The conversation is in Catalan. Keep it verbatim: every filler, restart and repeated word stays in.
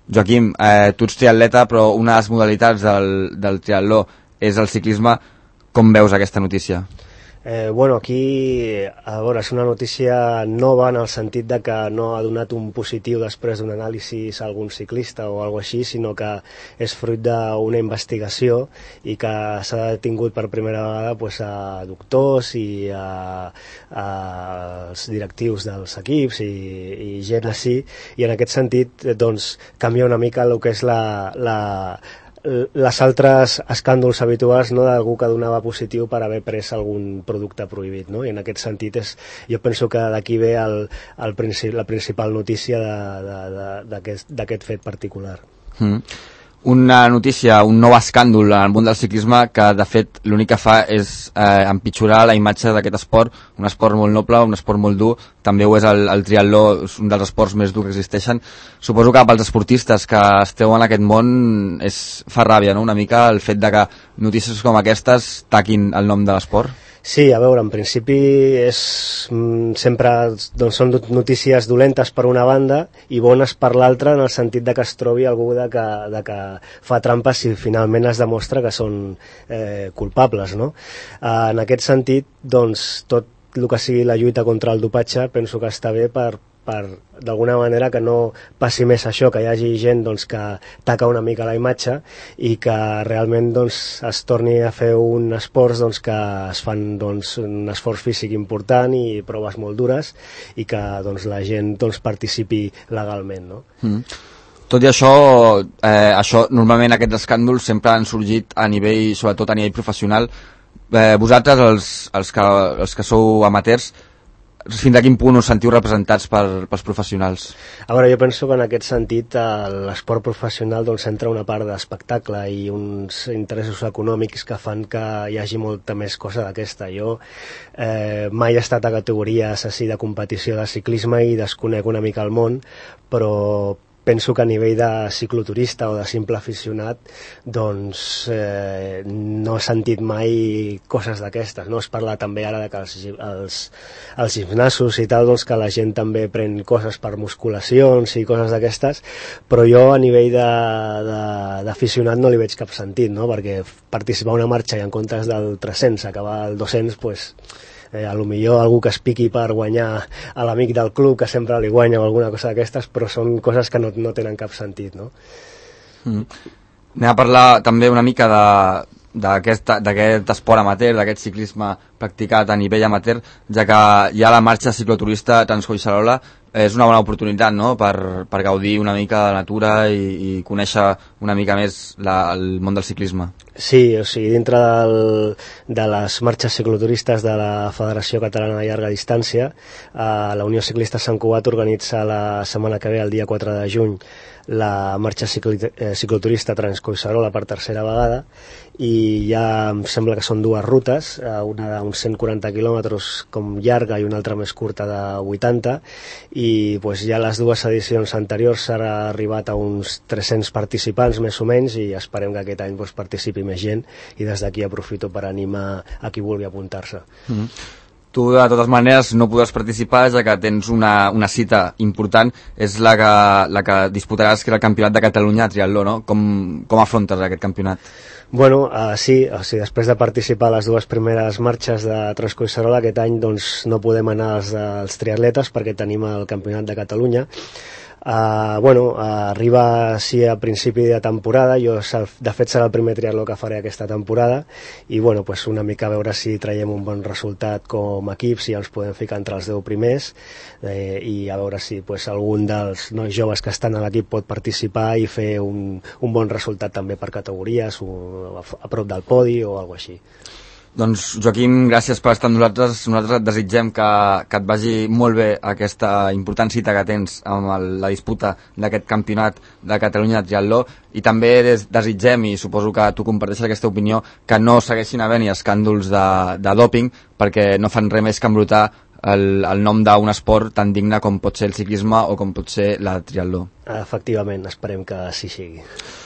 Joaquim, eh, tu ets triatleta, però una de les modalitats del, del triatló és el ciclisme. Com veus aquesta notícia? Eh, bueno, aquí, a veure, és una notícia nova en el sentit de que no ha donat un positiu després d'un anàlisi a algun ciclista o alguna així, sinó que és fruit d'una investigació i que s'ha detingut per primera vegada pues, a doctors i a, a els directius dels equips i, i gent així, i en aquest sentit doncs, canvia una mica el que és la... la les altres escàndols habituals, no, d'algú que donava positiu per haver pres algun producte prohibit, no? I en aquest sentit és, jo penso que d'aquí ve el, el princip, la principal notícia d'aquest fet particular. Mm. Una notícia, un nou escàndol en el món del ciclisme que de fet l'únic que fa és eh, empitjorar la imatge d'aquest esport, un esport molt noble, un esport molt dur, també ho és el, el triatló, és un dels esports més durs que existeixen. Suposo que pels esportistes que esteu en aquest món és, fa ràbia, no?, una mica el fet de que notícies com aquestes taquin el nom de l'esport. Sí, a veure, en principi és, sempre doncs, són notícies dolentes per una banda i bones per l'altra, en el sentit de que es trobi algú de que, de que fa trampes si finalment es demostra que són eh, culpables, no? Eh, en aquest sentit, doncs, tot el que sigui la lluita contra el dopatge penso que està bé per, per d'alguna manera que no passi més això, que hi hagi gent doncs, que taca una mica la imatge i que realment doncs, es torni a fer un esforç doncs, que es fan doncs, un esforç físic important i proves molt dures i que doncs, la gent doncs, participi legalment, no? Mm. Tot i això, eh, això, normalment aquests escàndols sempre han sorgit a nivell, sobretot a nivell professional. Eh, vosaltres, els, els, que, els que sou amateurs, fins a quin punt us sentiu representats per, pels professionals? A veure, jo penso que en aquest sentit l'esport professional doncs, entra una part d'espectacle i uns interessos econòmics que fan que hi hagi molta més cosa d'aquesta. Jo eh, mai he estat a categories així de competició de ciclisme i desconec una mica el món, però penso que a nivell de cicloturista o de simple aficionat doncs eh, no he sentit mai coses d'aquestes, no? Es parla també ara de que els, els, els gimnasos i tal, doncs que la gent també pren coses per musculacions i coses d'aquestes, però jo a nivell d'aficionat no li veig cap sentit, no? Perquè participar a una marxa i en comptes del tres-cents acabar el dos-cents, pues Eh, a lo millor algú que es piqui per guanyar a l'amic del club que sempre li guanya o alguna cosa d'aquestes, però són coses que no, no tenen cap sentit, no? Mm. Anem a parlar també una mica de d'aquest esport amateur, d'aquest ciclisme practicat a nivell amateur, ja que hi ha la marxa cicloturista Trans-Collserola. És una bona oportunitat, no?, per, per gaudir una mica de la natura i, i conèixer una mica més la, el món del ciclisme. Sí, o sigui, dintre del, de les marxes cicloturistes de la Federació Catalana de Llarga Distància, eh, la Unió Ciclista Sant Cugat organitza la setmana que ve, el dia quatre de juny, la marxa cicli, eh, cicloturista Trans-Collserola per tercera vegada, i ja em sembla que són dues rutes, una d'uns cent quaranta quilòmetres com llarga i una altra més curta de vuitanta, i pues, ja les dues edicions anteriors s'ha arribat a uns tres-cents participants més o menys, i esperem que aquest any pues, participi més gent, i des d'aquí aprofito per animar a qui vulgui apuntar-se. Mm-hmm. Tu, de totes maneres, no podràs participar, ja que tens una, una cita important, és la que, la que disputaràs, que és el Campionat de Catalunya de triatló, no? Com, com afrontes aquest campionat? Bueno, uh, sí, o sigui, després de participar a les dues primeres marxes de Trans-Collserola, aquest any doncs, no podem anar als, als triatletes perquè tenim el Campionat de Catalunya. Uh, bueno, uh, arriba sí a principi de temporada, jo de fet serà el primer triatló que faré aquesta temporada i bueno, pues una mica a veure si traiem un bon resultat com a equip, si ens podem ficar entre els deu primers eh, i a veure si pues, algun dels nois joves que estan a l'equip pot participar i fer un, un bon resultat també per categories o a, a prop del podi o alguna així. Doncs Joaquim, gràcies per estar amb nosaltres. Nosaltres et desitgem que, que et vagi molt bé aquesta important cita que tens amb el, la disputa d'aquest campionat de Catalunya de triatló, i també des, desitgem, i suposo que tu comparteixes aquesta opinió, que no segueixin havent-hi escàndols de, de dòping, perquè no fan res més que embrutar el, el nom d'un esport tan digne com pot ser el ciclisme o com pot ser la triatló. Efectivament, esperem que així sigui.